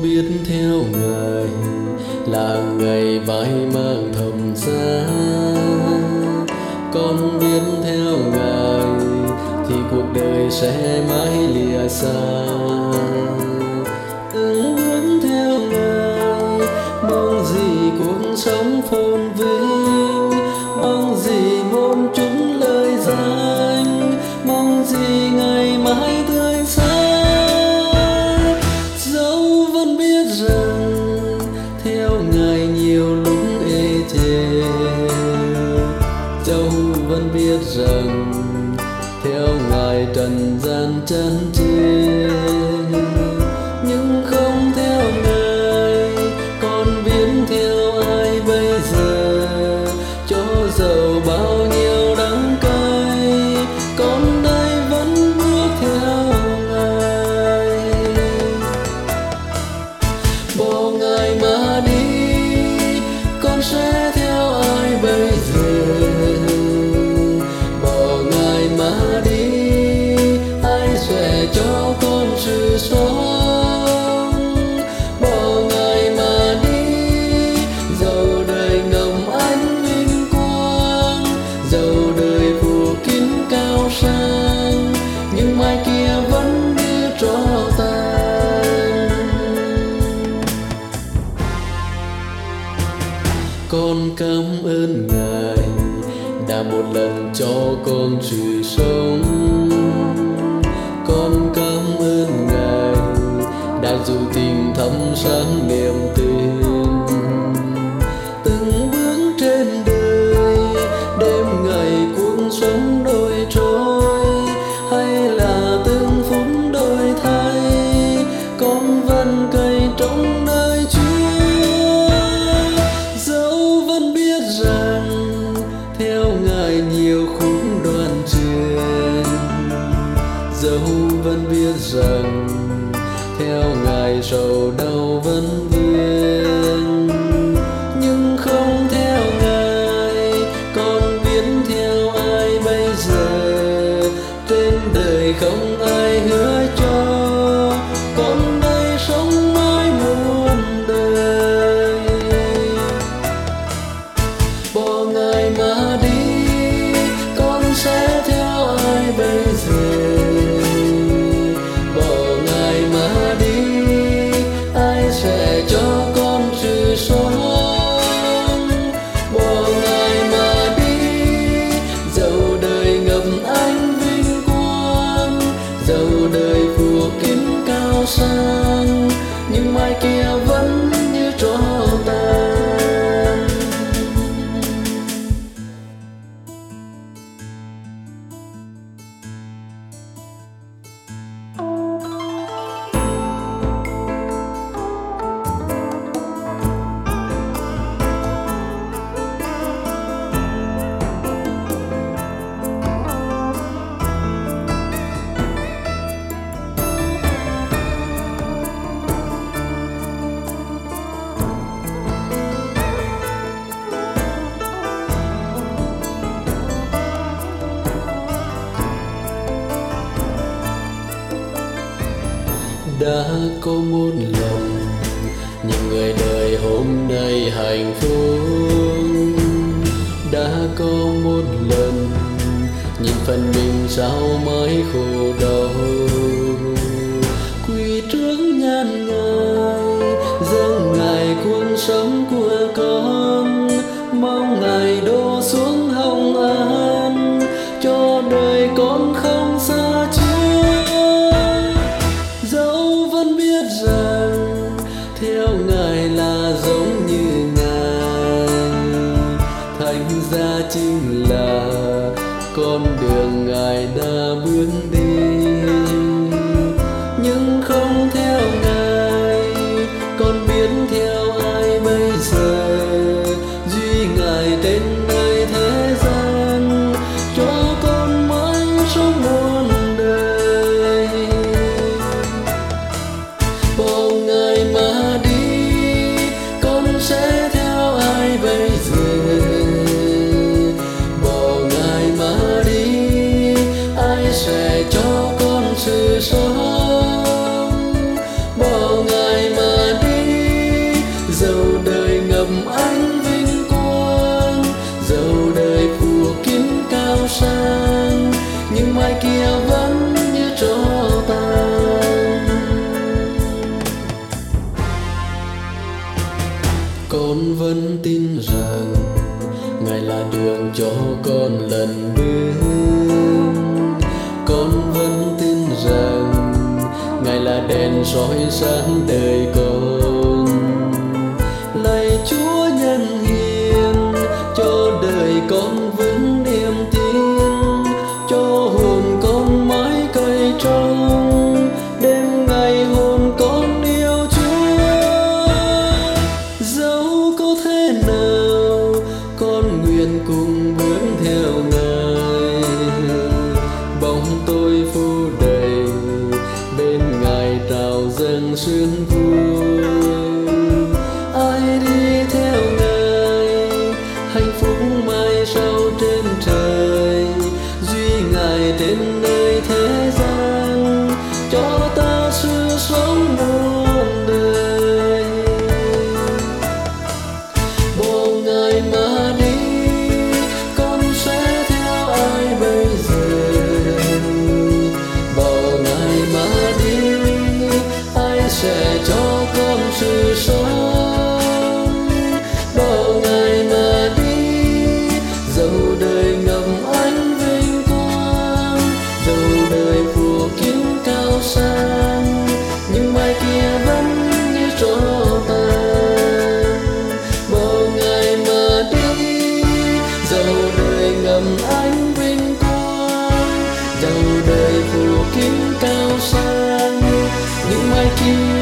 biết theo Ngài là ngày vai mang thầm giá. Con biết theo Ngài thì cuộc đời sẽ mãi lìa xa. Ứng bước theo Ngài, mong gì cuộc sống phồn vinh, mong gì muôn chúng lời danh, mong gì ngày mãi tươi sáng. Dẫu vẫn biết rằng theo Ngài nhiều lúc ê chề, dẫu vẫn biết rằng theo Ngài trần gian chán chê, nhưng không theo Ngài con biết theo ai bây giờ. Cho dầu bao nhiêu đắng cay, con đây vẫn bước theo Ngài. Bỏ Ngài mà đi, con sẽ theo ai bây giờ? Bỏ Ngài mà đi, ai sẽ cho con sự sống? Bỏ Ngài mà đi, dầu đời ngầm ánh vinh quang, dầu đời phủ kín cao sang, nhưng mai kia vẫn như tro tàn. Con cảm ơn Ngài đã một lần cho con sự sống. Con cảm ơn Ngài đã dù tìm thắm sáng niềm tin. Từng bước trên đời đêm ngày cuộc sống đổi trôi, hay là từng phút đổi thay, con vẫn cày trong nơi Chúa. Dẫu vẫn biết rằng theo Ngài nhiều khúc đoạn trường, dẫu vẫn biết rằng theo Ngài sầu đau vẫn vương, nhưng không theo Ngài con biết theo ai bây giờ. Trên đời không ai hứa cho con đây sống mãi muôn đời. Bỏ Ngài mà đi, con sẽ theo ai bây giờ? Bỏ Ngài mà đi, ai sẽ cho con sự sống? Bỏ Ngài mà đi, dẫu đời ngập ánh vinh quang, dẫu đời phủ kín cao sang, nhưng mai kia vẫn như tro tàn. Đã có một lần những người đời hôm nay hạnh phúc, đã có một lần nhìn phần mình sao mãi khổ đau. Quỳ trước nhan Ngài, dâng Ngài cuộc sống của con, mong Ngài đổ xuống hồng an cho đời con không xa Chúa. Dẫu vẫn biết rằng theo Ngài là giống như Ngài, thành ra chính là con đường Ngài đã bước đi. Nhưng không theo Ngài con biết theo ai bây giờ? Duy Ngài trên nơi thế gian cho con mãi sống muôn đời. Bỏ Ngài mà đi, con sẽ theo ai bây giờ? Bỏ Ngài mà đi, ai sẽ cho con sự sống? Bỏ Ngài mà đường cho con lần bước, con vẫn tin rằng Ngài là đèn soi sáng đời con. Lạy Chúa nhân hiền, cho đời con vững niềm tin, cho hồn con mãi cậy trong, đêm ngày hồn con yêu Chúa. Dẫu có thế nào con nguyện cùng bước theo Ngài, bóng tôi phủ đầy bên Ngài trào dâng sương vui. Ai đi theo Ngài hạnh phúc mai sau trên trời, duy Ngài đến nơi thế gian cho ta sự sống muôn đời. Bỏ Ngài mà đi, con sẽ theo ai bây giờ? Bỏ Ngài mà đi, ai sẽ cho con sự sống? Bỏ Ngài mà đi, dẫu đời ngập ánh vinh quang, dẫu đời phủ kín cao sang, nhưng mai kia vẫn như tro tàn. Bỏ Ngài mà đi, dẫu đời ngập ánh vinh quang, dẫu đời phủ kín cao sang, nhưng mai kia